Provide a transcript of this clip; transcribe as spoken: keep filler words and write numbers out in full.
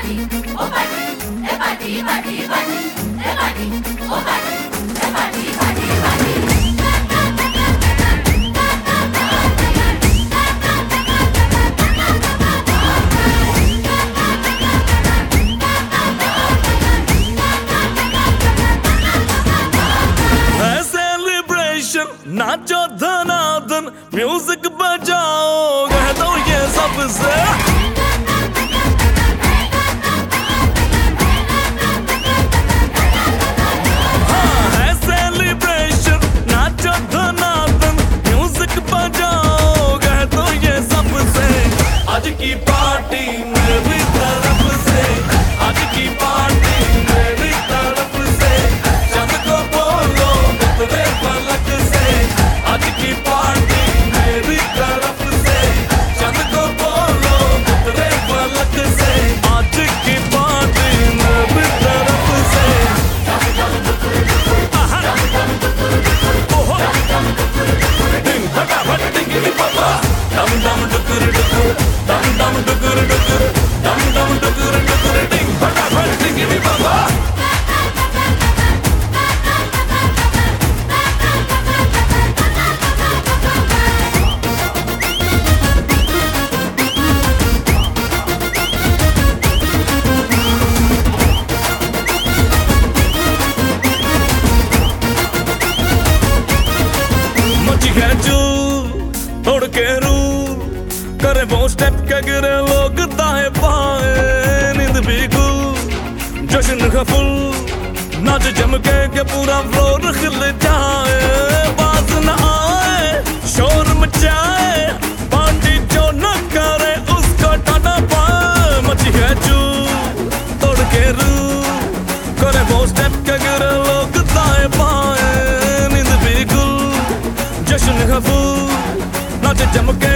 party, oh party, eh party, party, party, eh party, oh party, eh party, party, party. नाचो धनाधन music बजाओ कह दो ये सबसे हाँ है सेलिब्रेशन नाचो धनाधन म्यूजिक बजाओ कह दो ये सबसे आज की पार्टी मेरी तरफ से आज की पार्टी मेरी तरफ से चंद को बोलो तेरे फलक से आज की पार्टी मेरी तरफ से चंद को बोलो तेरे फलक से आज की पार्टी मेरी तरफ से ओहो दिन फटाफट टिंगी पापा दम दम डुकुर डुकुर दम दम डुकुर डुकुर दम दम डुकुर डुकुर दिन फटाफट टिंगी पापा तोड़ के रूल करे वो स्टेप के गिरे लोग दाएं बाएं नींद भी गुल जश्न का फुल नाच जम के के पूरा फ्लोर खिल जाए बाज न आए शोर मचाए पार्टी जो न करे उसको टाटा पाए मची है चूल तोड़ के रूल करे वो स्टेप के गिरे लोग दाएं बाएं नींद भी गुल जश्न का फुल नाच जम के